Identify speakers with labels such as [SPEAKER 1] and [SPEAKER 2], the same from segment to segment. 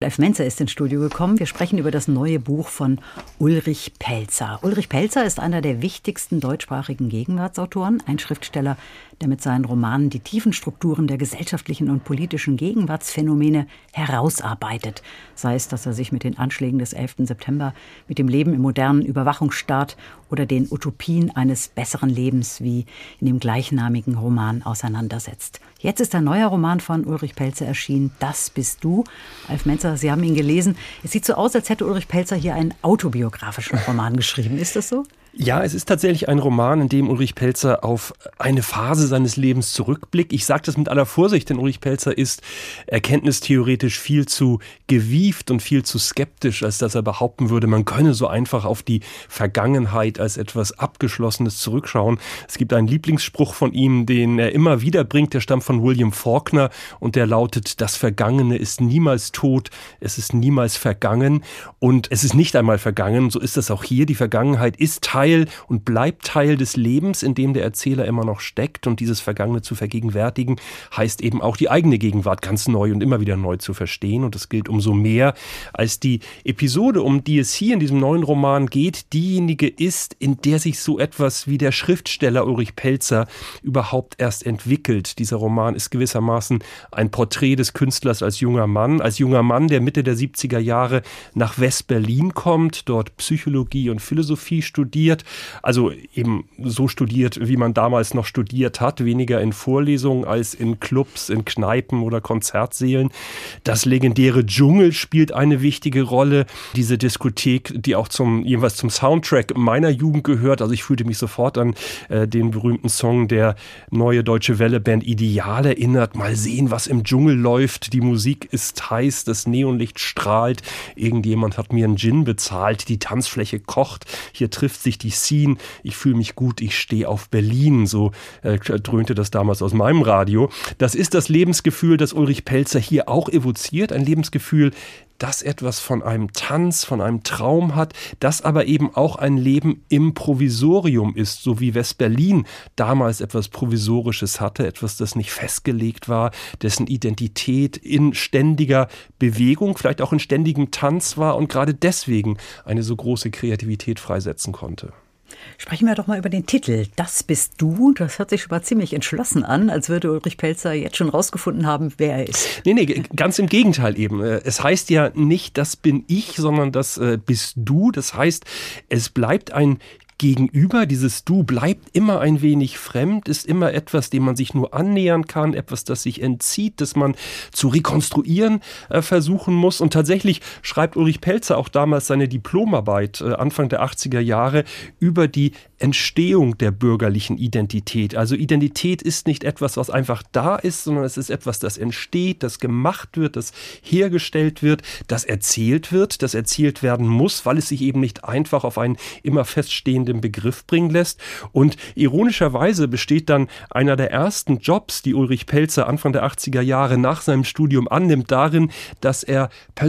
[SPEAKER 1] Ralf Menzer ist ins Studio gekommen. Wir sprechen über das neue Buch von Ulrich Pelzer. Ulrich Pelzer ist einer der wichtigsten deutschsprachigen Gegenwartsautoren, ein Schriftsteller, der mit seinen Romanen die tiefen Strukturen der gesellschaftlichen und politischen Gegenwartsphänomene herausarbeitet. Sei es, dass er sich mit den Anschlägen des 11. September, mit dem Leben im modernen Überwachungsstaat oder den Utopien eines besseren Lebens wie in dem gleichnamigen Roman auseinandersetzt. Jetzt ist ein neuer Roman von Ulrich Pelzer erschienen, Das bist du. Ralf Menzer, Sie haben ihn gelesen. Es sieht so aus, als hätte Ulrich Pelzer hier einen autobiografischen Roman geschrieben. Ist das so?
[SPEAKER 2] Ja, es ist tatsächlich ein Roman, in dem Ulrich Pelzer auf eine Phase seines Lebens zurückblickt. Ich sage das mit aller Vorsicht, denn Ulrich Pelzer ist erkenntnistheoretisch viel zu gewieft und viel zu skeptisch, als dass er behaupten würde, man könne so einfach auf die Vergangenheit als etwas Abgeschlossenes zurückschauen. Es gibt einen Lieblingsspruch von ihm, den er immer wieder bringt, der stammt von William Faulkner und der lautet: Das Vergangene ist niemals tot, es ist niemals vergangen und es ist nicht einmal vergangen. So ist das auch hier. Die Vergangenheit ist Teil und bleibt Teil des Lebens, in dem der Erzähler immer noch steckt. Und dieses Vergangene zu vergegenwärtigen, heißt eben auch die eigene Gegenwart ganz neu und immer wieder neu zu verstehen. Und das gilt umso mehr, als die Episode, um die es hier in diesem neuen Roman geht, diejenige ist, in der sich so etwas wie der Schriftsteller Ulrich Pelzer überhaupt erst entwickelt. Dieser Roman ist gewissermaßen ein Porträt des Künstlers als junger Mann, der Mitte der 70er Jahre nach West-Berlin kommt, dort Psychologie und Philosophie studiert. Also eben so studiert, wie man damals noch studiert hat, weniger in Vorlesungen als in Clubs, in Kneipen oder Konzertsälen. Das legendäre Dschungel spielt eine wichtige Rolle. Diese Diskothek, die auch jeweils zum Soundtrack meiner Jugend gehört. Also ich fühlte mich sofort an den berühmten Song der Neue Deutsche Welle-Band Ideal erinnert. Mal sehen, was im Dschungel läuft. Die Musik ist heiß, das Neonlicht strahlt. Irgendjemand hat mir einen Gin bezahlt. Die Tanzfläche kocht. Hier trifft sich die Scene, ich fühle mich gut, ich stehe auf Berlin, so dröhnte das damals aus meinem Radio. Das ist das Lebensgefühl, das Ulrich Pelzer hier auch evoziert, ein Lebensgefühl, das etwas von einem Tanz, von einem Traum hat, das aber eben auch ein Leben im Provisorium ist, so wie West-Berlin damals etwas Provisorisches hatte, etwas, das nicht festgelegt war, dessen Identität in ständiger Bewegung, vielleicht auch in ständigem Tanz war und gerade deswegen eine so große Kreativität freisetzen konnte.
[SPEAKER 1] Sprechen wir doch mal über den Titel. Das bist du. Das hört sich schon mal ziemlich entschlossen an, als würde Ulrich Pelzer jetzt schon rausgefunden haben, wer er ist.
[SPEAKER 2] Nee, ganz im Gegenteil eben. Es heißt ja nicht, das bin ich, sondern das bist du. Das heißt, es bleibt ein Gegenüber, dieses Du bleibt immer ein wenig fremd, ist immer etwas, dem man sich nur annähern kann, etwas, das sich entzieht, das man zu rekonstruieren versuchen muss. Und tatsächlich schreibt Ulrich Pelzer auch damals seine Diplomarbeit Anfang der 80er Jahre über die Entstehung der bürgerlichen Identität. Also Identität ist nicht etwas, was einfach da ist, sondern es ist etwas, das entsteht, das gemacht wird, das hergestellt wird, das erzählt werden muss, weil es sich eben nicht einfach auf einen immer feststehenden Begriff bringen lässt. Und ironischerweise besteht dann einer der ersten Jobs, die Ulrich Pelzer Anfang der 80er Jahre nach seinem Studium annimmt, darin, dass er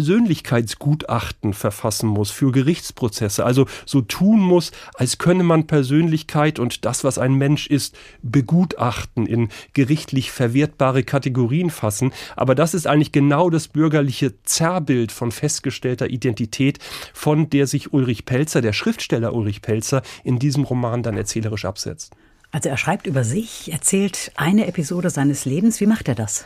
[SPEAKER 2] Persönlichkeitsgutachten verfassen muss für Gerichtsprozesse. Also so tun muss, als könne man Persönlichkeit und das, was ein Mensch ist, begutachten, in gerichtlich verwertbare Kategorien fassen. Aber das ist eigentlich genau das bürgerliche Zerrbild von festgestellter Identität, von der sich Ulrich Pelzer, der Schriftsteller Ulrich Pelzer, in diesem Roman dann erzählerisch absetzt.
[SPEAKER 1] Also er schreibt über sich, erzählt eine Episode seines Lebens. Wie macht er das?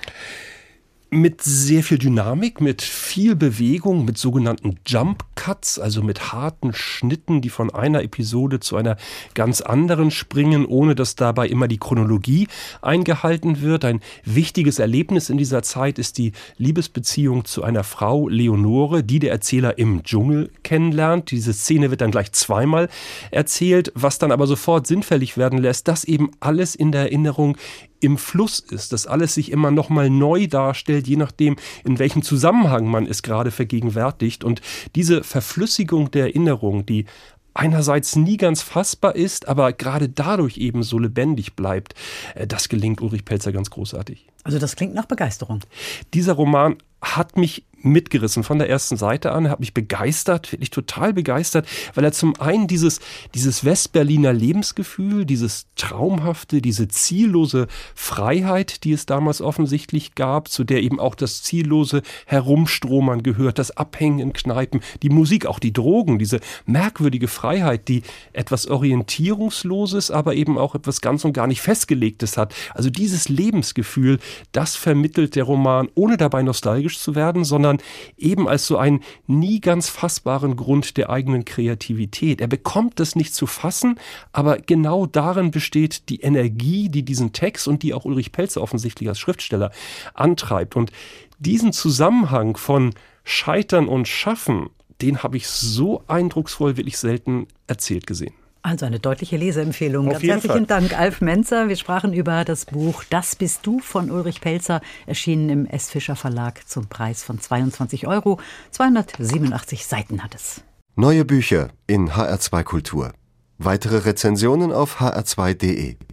[SPEAKER 2] Mit sehr viel Dynamik, mit viel Bewegung, mit sogenannten Jump Cuts, also mit harten Schnitten, die von einer Episode zu einer ganz anderen springen, ohne dass dabei immer die Chronologie eingehalten wird. Ein wichtiges Erlebnis in dieser Zeit ist die Liebesbeziehung zu einer Frau, Leonore, die der Erzähler im Dschungel kennenlernt. Diese Szene wird dann gleich zweimal erzählt, was dann aber sofort sinnfällig werden lässt, dass eben alles in der Erinnerung im Fluss ist, dass alles sich immer noch mal neu darstellt, je nachdem, in welchem Zusammenhang man es gerade vergegenwärtigt. Und diese Verflüssigung der Erinnerung, die einerseits nie ganz fassbar ist, aber gerade dadurch eben so lebendig bleibt, das gelingt Ulrich Pelzer ganz großartig.
[SPEAKER 1] Also das klingt nach Begeisterung.
[SPEAKER 2] Dieser Roman hat mich mitgerissen von der ersten Seite an. Er hat mich begeistert, wirklich total begeistert, weil er zum einen dieses Westberliner Lebensgefühl, dieses Traumhafte, diese ziellose Freiheit, die es damals offensichtlich gab, zu der eben auch das ziellose Herumstromern gehört, das Abhängen in Kneipen, die Musik, auch die Drogen, diese merkwürdige Freiheit, die etwas Orientierungsloses, aber eben auch etwas ganz und gar nicht Festgelegtes hat. Also dieses Lebensgefühl, das vermittelt der Roman, ohne dabei nostalgisch zu werden, sondern eben als so einen nie ganz fassbaren Grund der eigenen Kreativität. Er bekommt das nicht zu fassen, aber genau darin besteht die Energie, die diesen Text und die auch Ulrich Pelzer offensichtlich als Schriftsteller antreibt. Und diesen Zusammenhang von Scheitern und Schaffen, den habe ich so eindrucksvoll wirklich selten erzählt gesehen.
[SPEAKER 1] Also eine deutliche Leseempfehlung.
[SPEAKER 2] Ganz herzlichen
[SPEAKER 1] Dank, Alf Menzer. Wir sprachen über das Buch Das bist du von Ulrich Pelzer, erschienen im S. Fischer Verlag zum Preis von 22 €. 287 Seiten hat es.
[SPEAKER 3] Neue Bücher in HR2 Kultur. Weitere Rezensionen auf hr2.de.